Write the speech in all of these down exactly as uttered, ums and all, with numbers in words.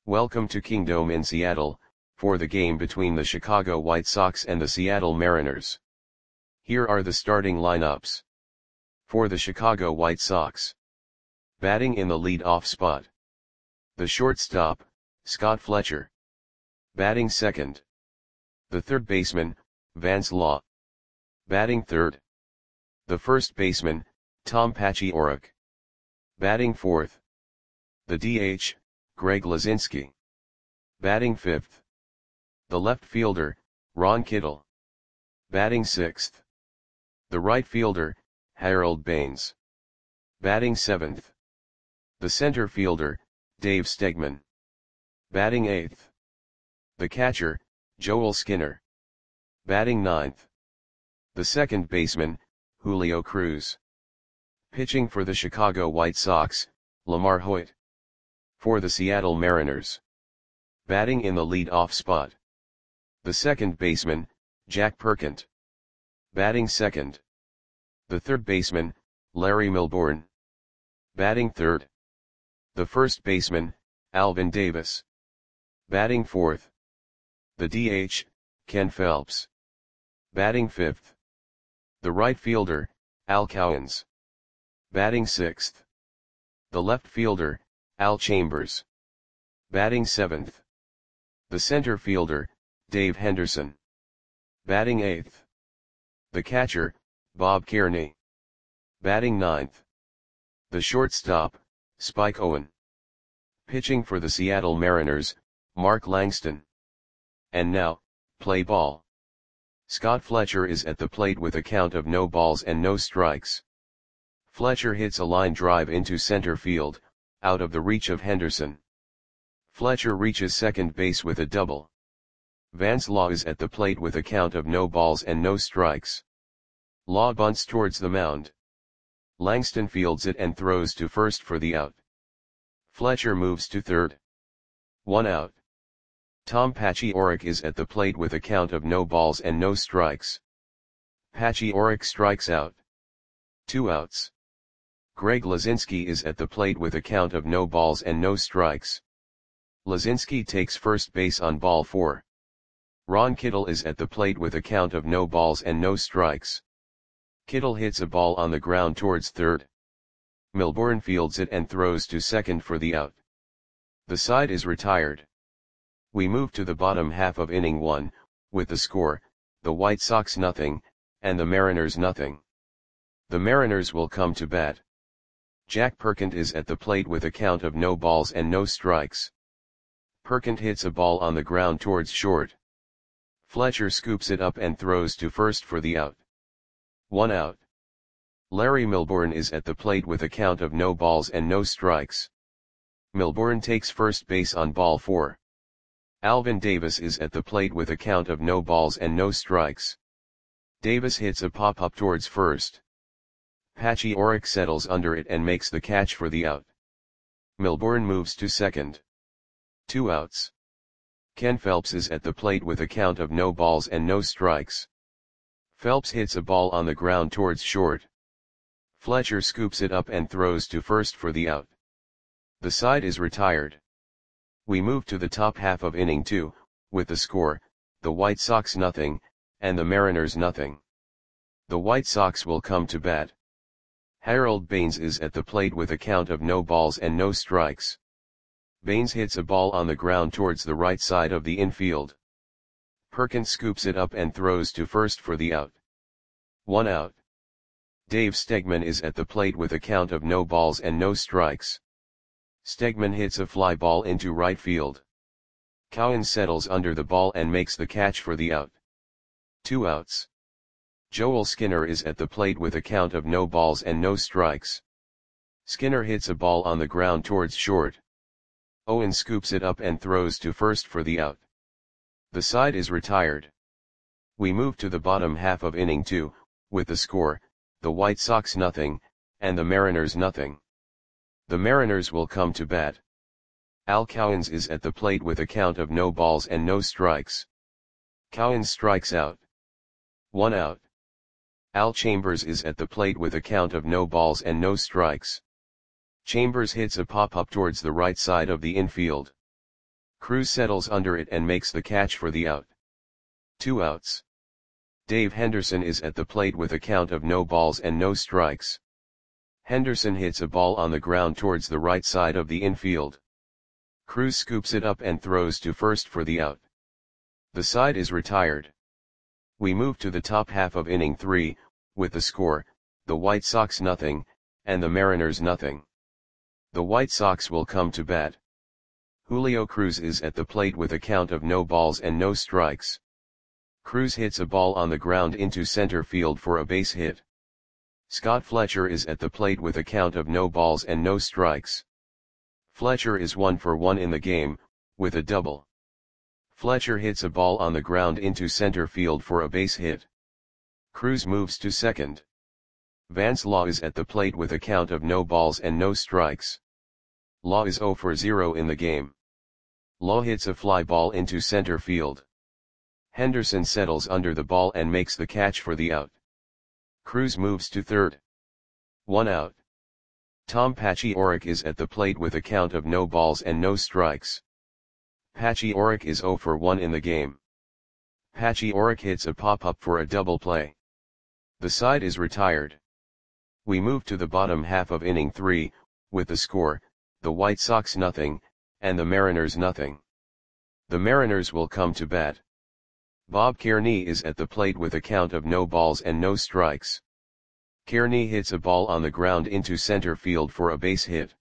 Welcome to Kingdome in Seattle, for the game between the Chicago White Sox and the Seattle Mariners. Here are the starting lineups. For the Chicago White Sox. Batting in the lead-off spot. The shortstop, Scott Fletcher. Batting second. The third baseman, Vance Law. Batting third. The first baseman, Tom Paciorek. Batting fourth. The D H, Greg Luzinski. Batting fifth. The left fielder, Ron Kittle. Batting sixth. The right fielder, Harold Baines. Batting seventh. The center fielder, Dave Stegman. Batting eighth. The catcher, Joel Skinner. Batting ninth. The second baseman, Julio Cruz. Pitching for the Chicago White Sox, Lamar Hoyt. For the Seattle Mariners. Batting in the lead-off spot. The second baseman, Jack Perkent. Batting second. The third baseman, Larry Milbourne. Batting third. The first baseman, Alvin Davis. Batting fourth. The D H, Ken Phelps. Batting fifth. The right fielder, Al Cowens. Batting sixth. The left fielder, Al Chambers. Batting seventh. The center fielder, Dave Henderson. Batting eighth. The catcher, Bob Kearney. Batting ninth. The shortstop, Spike Owen. Pitching for the Seattle Mariners, Mark Langston. And now, play ball. Scott Fletcher is at the plate with a count of no balls and no strikes. Fletcher hits a line drive into center field, out of the reach of Henderson. Fletcher reaches second base with a double. Vance Law is at the plate with a count of no balls and no strikes. Law bunts towards the mound. Langston fields it and throws to first for the out. Fletcher moves to third. One out. Tom Paciorek is at the plate with a count of no balls and no strikes. Paciorek strikes out. Two outs. Greg Luzinski is at the plate with a count of no balls and no strikes. Luzinski takes first base on ball four. Ron Kittle is at the plate with a count of no balls and no strikes. Kittle hits a ball on the ground towards third. Milbourne fields it and throws to second for the out. The side is retired. We move to the bottom half of inning one, with the score, the White Sox nothing, and the Mariners nothing. The Mariners will come to bat. Jack Perkent is at the plate with a count of no balls and no strikes. Perkent hits a ball on the ground towards short. Fletcher scoops it up and throws to first for the out. One out. Larry Milbourne is at the plate with a count of no balls and no strikes. Milbourne takes first base on ball four. Alvin Davis is at the plate with a count of no balls and no strikes. Davis hits a pop-up towards first. Paciorek settles under it and makes the catch for the out. Milbourne moves to second. Two outs. Ken Phelps is at the plate with a count of no balls and no strikes. Phelps hits a ball on the ground towards short. Fletcher scoops it up and throws to first for the out. The side is retired. We move to the top half of inning two, with the score, the White Sox nothing, and the Mariners nothing. The White Sox will come to bat. Harold Baines is at the plate with a count of no balls and no strikes. Baines hits a ball on the ground towards the right side of the infield. Perkins scoops it up and throws to first for the out. One out. Dave Stegman is at the plate with a count of no balls and no strikes. Stegman hits a fly ball into right field. Cowens settles under the ball and makes the catch for the out. Two outs. Joel Skinner is at the plate with a count of no balls and no strikes. Skinner hits a ball on the ground towards short. Owen scoops it up and throws to first for the out. The side is retired. We move to the bottom half of inning two, with the score, the White Sox nothing, and the Mariners nothing. The Mariners will come to bat. Al Cowens is at the plate with a count of no balls and no strikes. Cowens strikes out. One out. Al Chambers is at the plate with a count of no balls and no strikes. Chambers hits a pop-up towards the right side of the infield. Cruz settles under it and makes the catch for the out. Two outs. Dave Henderson is at the plate with a count of no balls and no strikes. Henderson hits a ball on the ground towards the right side of the infield. Cruz scoops it up and throws to first for the out. The side is retired. We move to the top half of inning three, with the score, the White Sox nothing, and the Mariners nothing. The White Sox will come to bat. Julio Cruz is at the plate with a count of no balls and no strikes. Cruz hits a ball on the ground into center field for a base hit. Scott Fletcher is at the plate with a count of no balls and no strikes. Fletcher is one for one in the game, with a double. Fletcher hits a ball on the ground into center field for a base hit. Cruz moves to second. Vance Law is at the plate with a count of no balls and no strikes. Law is zero for zero in the game. Law hits a fly ball into center field. Henderson settles under the ball and makes the catch for the out. Cruz moves to third. One out. Tom Pachioric is at the plate with a count of no balls and no strikes. Pachioric is zero for one in the game. Pachioric hits a pop-up for a double play. The side is retired. We move to the bottom half of inning three, with the score, the White Sox nothing, and the Mariners nothing. The Mariners will come to bat. Bob Kearney is at the plate with a count of no balls and no strikes. Kearney hits a ball on the ground into center field for a base hit.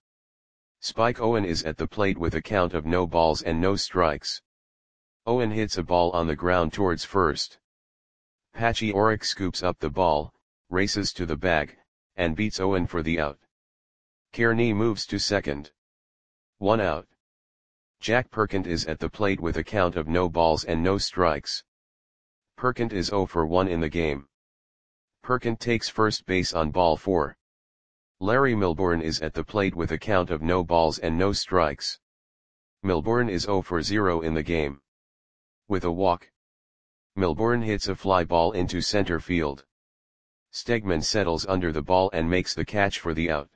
Spike Owen is at the plate with a count of no balls and no strikes. Owen hits a ball on the ground towards first. Pachioric scoops up the ball, races to the bag, and beats Owen for the out. Kearney moves to second. One out. Jack Perkins is at the plate with a count of no balls and no strikes. Perkins is zero for one in the game. Perkins takes first base on ball four. Larry Milbourne is at the plate with a count of no balls and no strikes. Milbourne is zero for zero in the game. With a walk, Milbourne hits a fly ball into center field. Stegman settles under the ball and makes the catch for the out.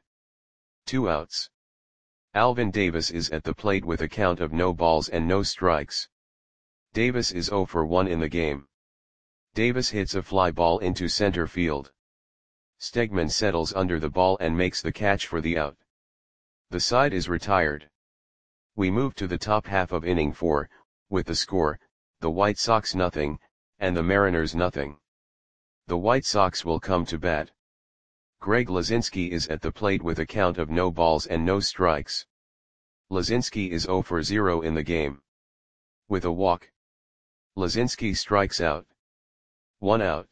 Two outs. Alvin Davis is at the plate with a count of no balls and no strikes. Davis is zero for one in the game. Davis hits a fly ball into center field. Stegman settles under the ball and makes the catch for the out. The side is retired. We move to the top half of inning four, with the score, the White Sox nothing, and the Mariners nothing. The White Sox will come to bat. Greg Lazinski is at the plate with a count of no balls and no strikes. Lazinski is zero for zero in the game. With a walk, Lazinski strikes out. One out.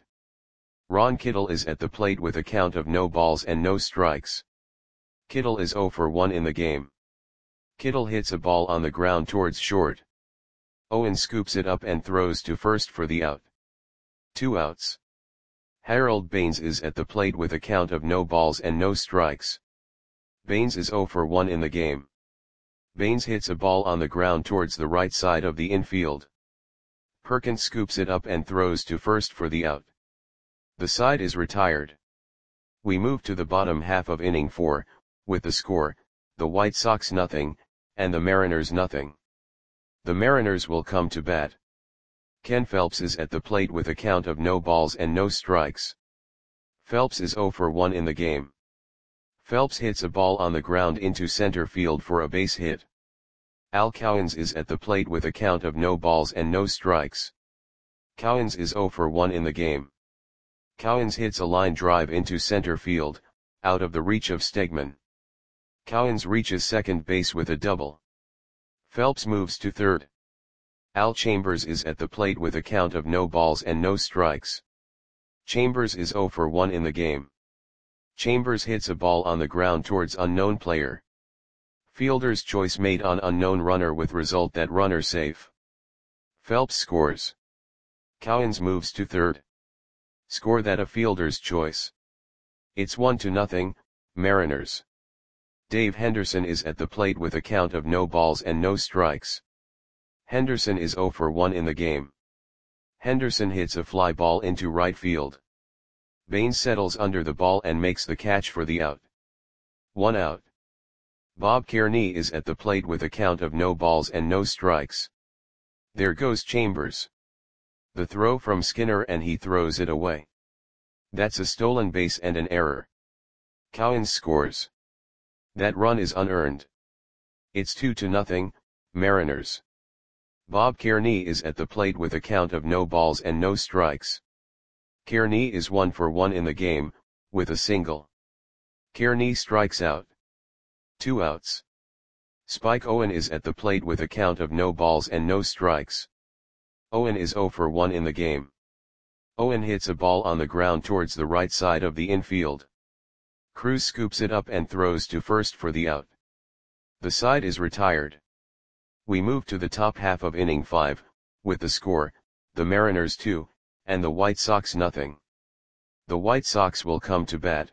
Ron Kittle is at the plate with a count of no balls and no strikes. Kittle is zero for one in the game. Kittle hits a ball on the ground towards short. Owen scoops it up and throws to first for the out. Two outs. Harold Baines is at the plate with a count of no balls and no strikes. Baines is zero for one in the game. Baines hits a ball on the ground towards the right side of the infield. Perkins scoops it up and throws to first for the out. The side is retired. We move to the bottom half of inning four, with the score, the White Sox nothing, and the Mariners nothing. The Mariners will come to bat. Ken Phelps is at the plate with a count of no balls and no strikes. Phelps is zero for one in the game. Phelps hits a ball on the ground into center field for a base hit. Al Cowens is at the plate with a count of no balls and no strikes. Cowens is zero for one in the game. Cowens hits a line drive into center field, out of the reach of Stegman. Cowens reaches second base with a double. Phelps moves to third. Al Chambers is at the plate with a count of no balls and no strikes. Chambers is zero for one in the game. Chambers hits a ball on the ground towards unknown player. Fielder's choice made on unknown runner with result that runner safe. Phelps scores. Cowens moves to third. Score that a fielder's choice. It's one to nothing, Mariners. Dave Henderson is at the plate with a count of no balls and no strikes. Henderson is zero for one in the game. Henderson hits a fly ball into right field. Baines settles under the ball and makes the catch for the out. One out. Bob Kearney is at the plate with a count of no balls and no strikes. There goes Chambers. The throw from Skinner and he throws it away. That's a stolen base and an error. Cowens scores. That run is unearned. It's two to nothing, Mariners. Bob Kearney is at the plate with a count of no balls and no strikes. Kearney is one for one in the game, with a single. Kearney strikes out. Two outs. Spike Owen is at the plate with a count of no balls and no strikes. Owen is zero for one in the game. Owen hits a ball on the ground towards the right side of the infield. Cruz scoops it up and throws to first for the out. The side is retired. We move to the top half of inning five, with the score, the Mariners two, and the White Sox nothing. The White Sox will come to bat.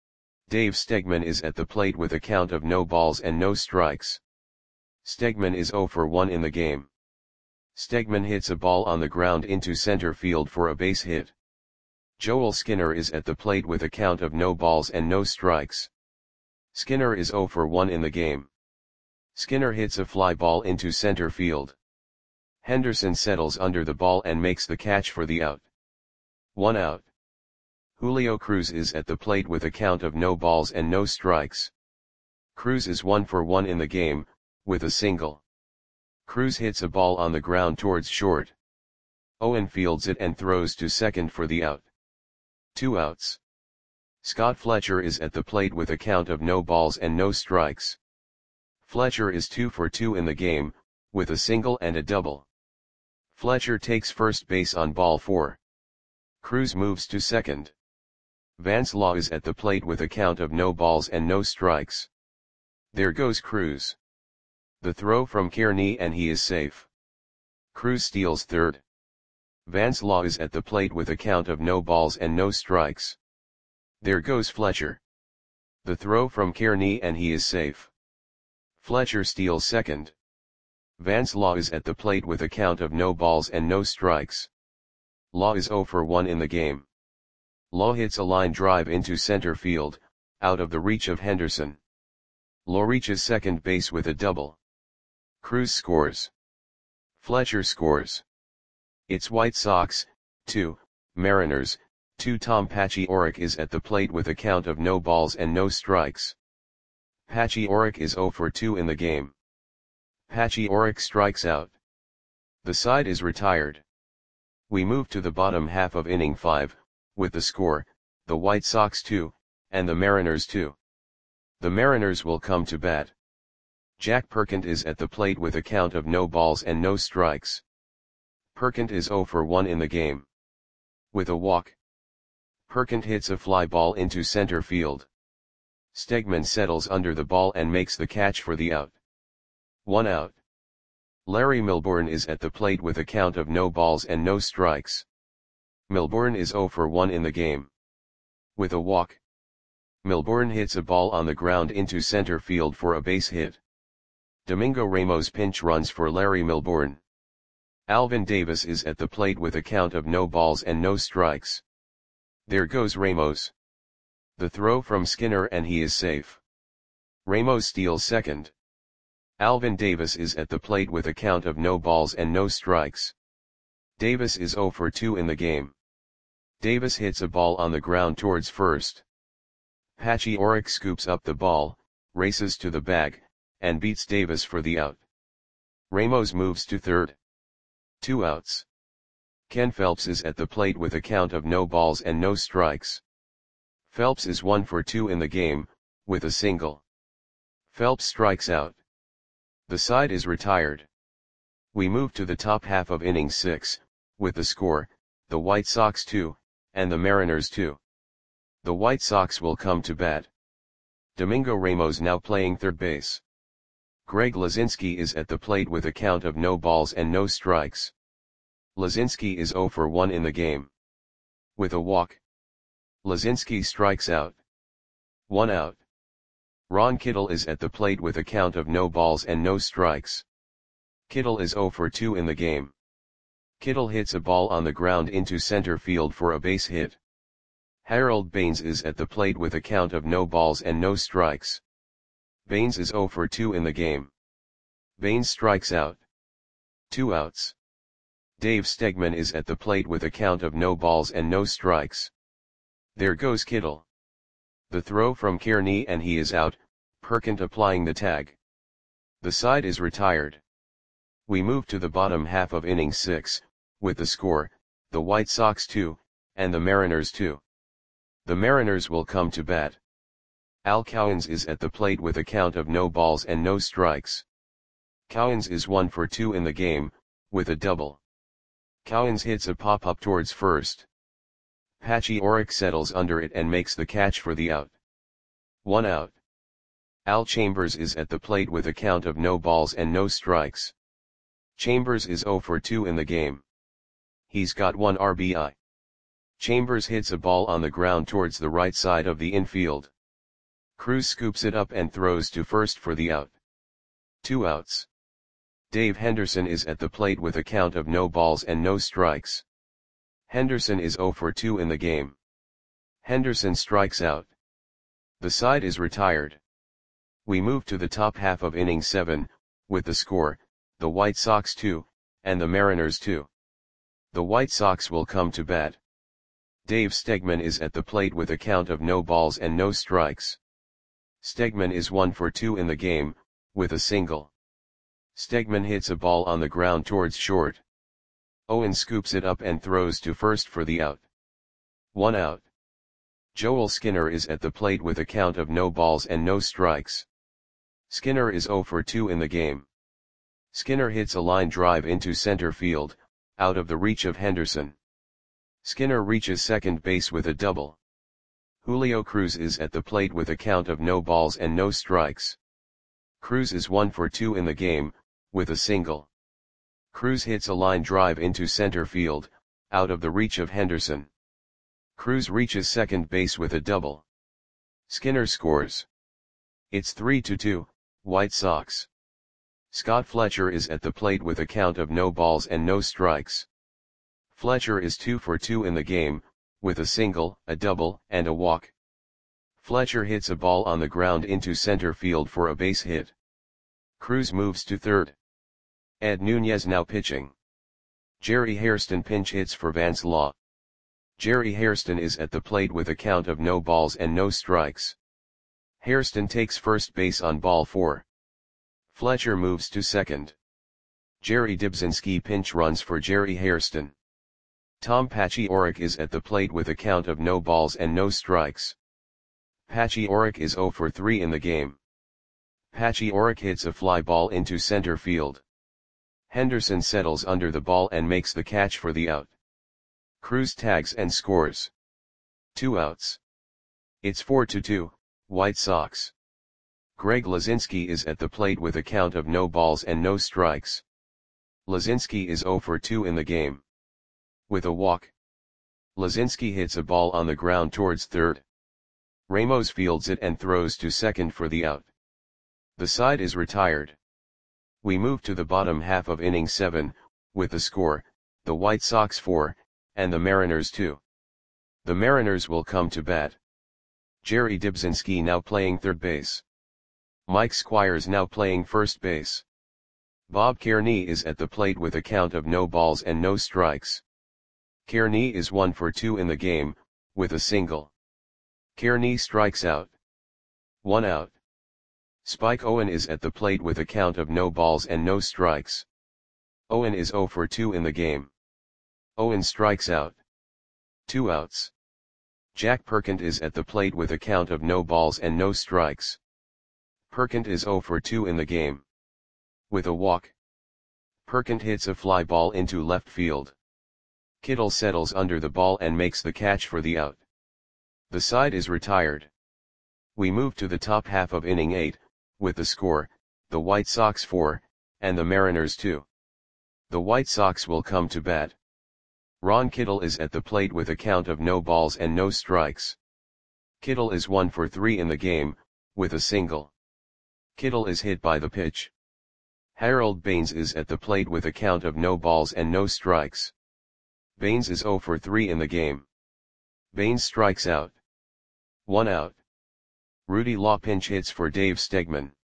Dave Stegman is at the plate with a count of no balls and no strikes. Stegman is zero for one in the game. Stegman hits a ball on the ground into center field for a base hit. Joel Skinner is at the plate with a count of no balls and no strikes. Skinner is zero for one in the game. Skinner hits a fly ball into center field. Henderson settles under the ball and makes the catch for the out. One out. Julio Cruz is at the plate with a count of no balls and no strikes. Cruz is one for one in the game, with a single. Cruz hits a ball on the ground towards short. Owen fields it and throws to second for the out. Two outs. Scott Fletcher is at the plate with a count of no balls and no strikes. Fletcher is two for two in the game, with a single and a double. Fletcher takes first base on ball four. Cruz moves to second. Vance Law is at the plate with a count of no balls and no strikes. There goes Cruz. The throw from Kearney and he is safe. Cruz steals third. Vance Law is at the plate with a count of no balls and no strikes. There goes Fletcher. The throw from Kearney and he is safe. Fletcher steals second. Vance Law is at the plate with a count of no balls and no strikes. Law is zero for one in the game. Law hits a line drive into center field, out of the reach of Henderson. Law reaches second base with a double. Cruz scores. Fletcher scores. It's White Sox, two, Mariners, two. Tom Paciorek is at the plate with a count of no balls and no strikes. Paciorek is zero for two in the game. Paciorek strikes out. The side is retired. We move to the bottom half of inning five, with the score, the White Sox two, and the Mariners two. The Mariners will come to bat. Jack Perkins is at the plate with a count of no balls and no strikes. Perkins is zero for one in the game. With a walk. Perkins hits a fly ball into center field. Stegman settles under the ball and makes the catch for the out. One out. Larry Milbourne is at the plate with a count of no balls and no strikes. Milbourne is zero for one in the game. With a walk. Milbourne hits a ball on the ground into center field for a base hit. Domingo Ramos pinch runs for Larry Milbourne. Alvin Davis is at the plate with a count of no balls and no strikes. There goes Ramos. The throw from Skinner and he is safe. Ramos steals second. Alvin Davis is at the plate with a count of no balls and no strikes. Davis is zero for two in the game. Davis hits a ball on the ground towards first. Paciorek scoops up the ball, races to the bag, and beats Davis for the out. Ramos moves to third. Two outs. Ken Phelps is at the plate with a count of no balls and no strikes. Phelps is one for two in the game, with a single. Phelps strikes out. The side is retired. We move to the top half of inning six, with the score, the White Sox two, and the Mariners two. The White Sox will come to bat. Domingo Ramos now playing third base. Greg Lazinski is at the plate with a count of no balls and no strikes. Lazinski is zero for one in the game. With a walk. Lazinski strikes out. One out. Ron Kittle is at the plate with a count of no balls and no strikes. Kittle is zero for two in the game. Kittle hits a ball on the ground into center field for a base hit. Harold Baines is at the plate with a count of no balls and no strikes. Baines is zero for two in the game. Baines strikes out. Two outs. Dave Stegman is at the plate with a count of no balls and no strikes. There goes Kittle. The throw from Kearney and he is out, Perkins applying the tag. The side is retired. We move to the bottom half of inning six, with the score, the White Sox two, and the Mariners two. The Mariners will come to bat. Al Cowens is at the plate with a count of no balls and no strikes. Cowens is one for two in the game, with a double. Cowens hits a pop-up towards first. Patchy Oric settles under it and makes the catch for the out. One out. Al Chambers is at the plate with a count of no balls and no strikes. Chambers is zero for two in the game. He's got one R B I. Chambers hits a ball on the ground towards the right side of the infield. Cruz scoops it up and throws to first for the out. Two outs. Dave Henderson is at the plate with a count of no balls and no strikes. Henderson is zero for two in the game. Henderson strikes out. The side is retired. We move to the top half of inning seven, with the score, the White Sox two, and the Mariners two. The White Sox will come to bat. Dave Stegman is at the plate with a count of no balls and no strikes. Stegman is one for two in the game, with a single. Stegman hits a ball on the ground towards short. Owen scoops it up and throws to first for the out. One out. Joel Skinner is at the plate with a count of no balls and no strikes. Skinner is zero for two in the game. Skinner hits a line drive into center field, out of the reach of Henderson. Skinner reaches second base with a double. Julio Cruz is at the plate with a count of no balls and no strikes. Cruz is one for two in the game, with a single. Cruz hits a line drive into center field, out of the reach of Henderson. Cruz reaches second base with a double. Skinner scores. It's three to two, White Sox. Scott Fletcher is at the plate with a count of no balls and no strikes. Fletcher is two for two in the game, with a single, a double, and a walk. Fletcher hits a ball on the ground into center field for a base hit. Cruz moves to third. Ed Nunez now pitching. Jerry Hairston pinch hits for Vance Law. Jerry Hairston is at the plate with a count of no balls and no strikes. Hairston takes first base on ball four. Fletcher moves to second. Jerry Dibzinski pinch runs for Jerry Hairston. Tom Patchy Oric is at the plate with a count of no balls and no strikes. Patchy Oric is zero for three in the game. Patchy Oric hits a fly ball into center field. Henderson settles under the ball and makes the catch for the out. Cruz tags and scores. Two outs. It's four to two, White Sox. Greg Lazinski is at the plate with a count of no balls and no strikes. Lazinski is zero for two in the game. With a walk. Lazinski hits a ball on the ground towards third. Ramos fields it and throws to second for the out. The side is retired. We move to the bottom half of inning seven, with the score, the White Sox four, and the Mariners two. The Mariners will come to bat. Jerry Dibzinski now playing third base. Mike Squires now playing first base. Bob Kearney is at the plate with a count of no balls and no strikes. Kearney is one for two in the game, with a single. Kearney strikes out. One out. Spike Owen is at the plate with a count of no balls and no strikes. Owen is zero for two in the game. Owen strikes out. Two outs. Jack Perkins is at the plate with a count of no balls and no strikes. Perkins is zero for two in the game. With a walk. Perkins hits a fly ball into left field. Kittle settles under the ball and makes the catch for the out. The side is retired. We move to the top half of inning eight, with the score, the White Sox four, and the Mariners two. The White Sox will come to bat. Ron Kittle is at the plate with a count of no balls and no strikes. Kittle is one for three in the game, with a single. Kittle is hit by the pitch. Harold Baines is at the plate with a count of no balls and no strikes. Baines is zero for three in the game. Baines strikes out. One out. Rudy Law pinch hits for Dave Stegman.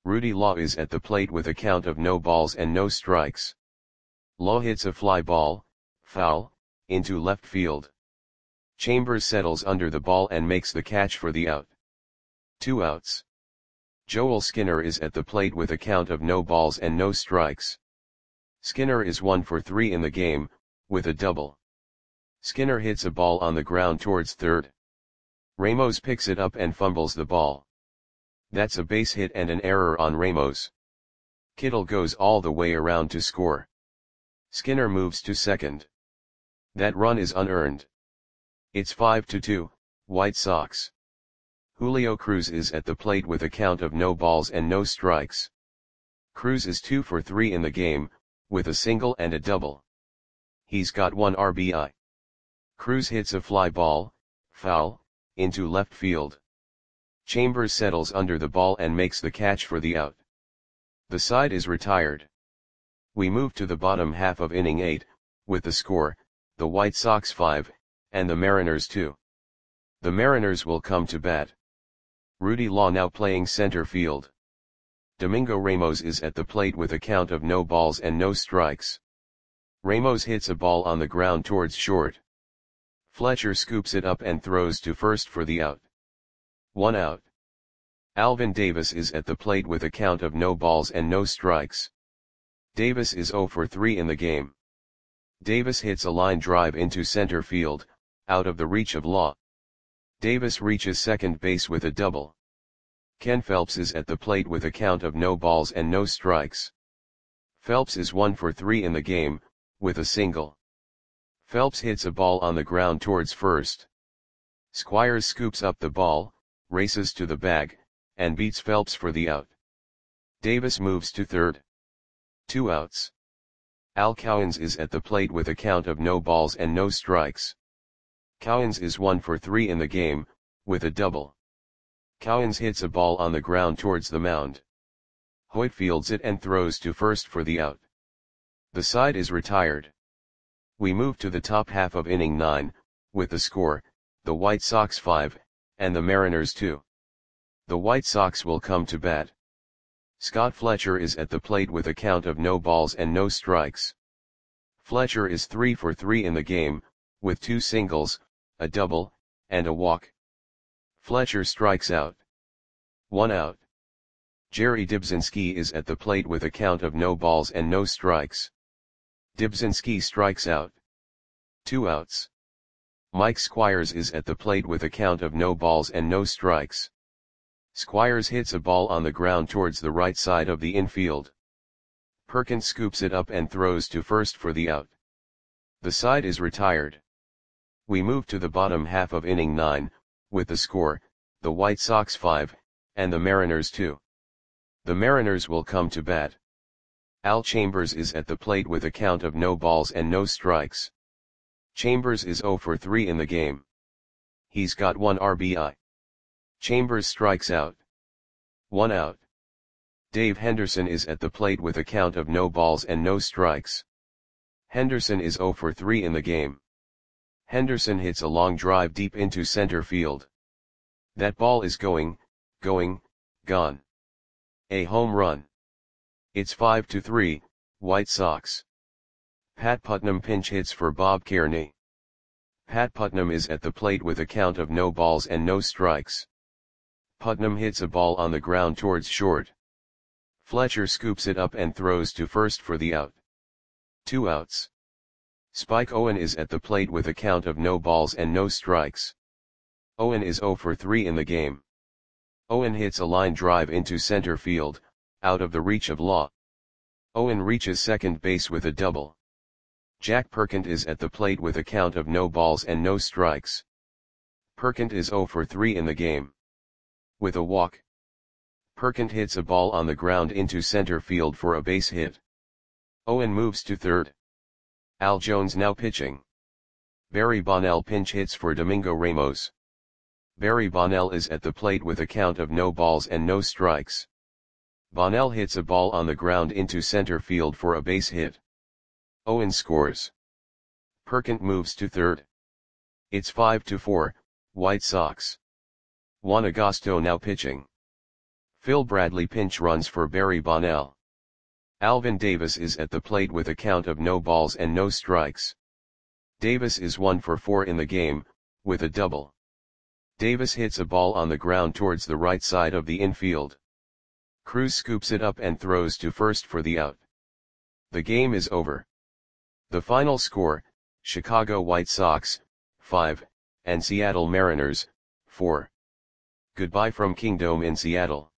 Rudy Law is at the plate with a count of no balls and no strikes. Law hits a fly ball, foul, into left field. Chambers settles under the ball and makes the catch for the out. Two outs. Joel Skinner is at the plate with a count of no balls and no strikes. Skinner is one for three in the game, with a double. Skinner hits a ball on the ground towards third. Ramos picks it up and fumbles the ball. That's a base hit and an error on Ramos. Kittle goes all the way around to score. Skinner moves to second. That run is unearned. It's five to two, White Sox. Julio Cruz is at the plate with a count of no balls and no strikes. Cruz is two for three in the game, with a single and a double. He's got one R B I. Cruz hits a fly ball, foul, into left field. Chambers settles under the ball and makes the catch for the out. The side is retired. We move to the bottom half of inning eight, with the score, the White Sox five, and the Mariners two. The Mariners will come to bat. Rudy Law now playing center field. Domingo Ramos is at the plate with a count of no balls and no strikes. Ramos hits a ball on the ground towards short. Fletcher scoops it up and throws to first for the out. One out. Alvin Davis is at the plate with a count of no balls and no strikes. Davis is zero for three in the game. Davis hits a line drive into center field, out of the reach of Law. Davis reaches second base with a double. Ken Phelps is at the plate with a count of no balls and no strikes. Phelps is one for three in the game, with a single. Phelps hits a ball on the ground towards first. Squires scoops up the ball, races to the bag, and beats Phelps for the out. Davis moves to third. Two outs. Al Cowens is at the plate with a count of no balls and no strikes. Cowens is one for three in the game, with a double. Cowens hits a ball on the ground towards the mound. Hoyt fields it and throws to first for the out. The side is retired. We move to the top half of inning nine, with the score, the White Sox five, and the Mariners two. The White Sox will come to bat. Scott Fletcher is at the plate with a count of no balls and no strikes. Fletcher is three for three in the game, with two singles, a double, and a walk. Fletcher strikes out. One out. Jerry Dibzinski is at the plate with a count of no balls and no strikes. Dibzinski strikes out. Two outs. Mike Squires is at the plate with a count of no balls and no strikes. Squires hits a ball on the ground towards the right side of the infield. Perkins scoops it up and throws to first for the out. The side is retired. We move to the bottom half of inning nine, with the score, the White Sox five, and the Mariners two. The Mariners will come to bat. Al Chambers is at the plate with a count of no balls and no strikes. Chambers is zero for three in the game. He's got one R B I. Chambers strikes out. One out. Dave Henderson is at the plate with a count of no balls and no strikes. Henderson is zero for three in the game. Henderson hits a long drive deep into center field. That ball is going, going, gone. A home run. It's five to three, White Sox. Pat Putnam pinch hits for Bob Kearney. Pat Putnam is at the plate with a count of no balls and no strikes. Putnam hits a ball on the ground towards short. Fletcher scoops it up and throws to first for the out. Two outs. Spike Owen is at the plate with a count of no balls and no strikes. Owen is zero for three in the game. Owen hits a line drive into center field, out of the reach of Law. Owen reaches second base with a double. Jack Perkins is at the plate with a count of no balls and no strikes. Perkins is zero for three in the game. With a walk. Perkins hits a ball on the ground into center field for a base hit. Owen moves to third. Al Jones now pitching. Barry Bonnell pinch hits for Domingo Ramos. Barry Bonnell is at the plate with a count of no balls and no strikes. Bonnell hits a ball on the ground into center field for a base hit. Owen scores. Perkins moves to third. It's five to four, White Sox. Juan Agosto now pitching. Phil Bradley pinch runs for Barry Bonnell. Alvin Davis is at the plate with a count of no balls and no strikes. Davis is one for four in the game, with a double. Davis hits a ball on the ground towards the right side of the infield. Cruz scoops it up and throws to first for the out. The game is over. The final score, Chicago White Sox, five, and Seattle Mariners, four. Goodbye from Kingdome in Seattle.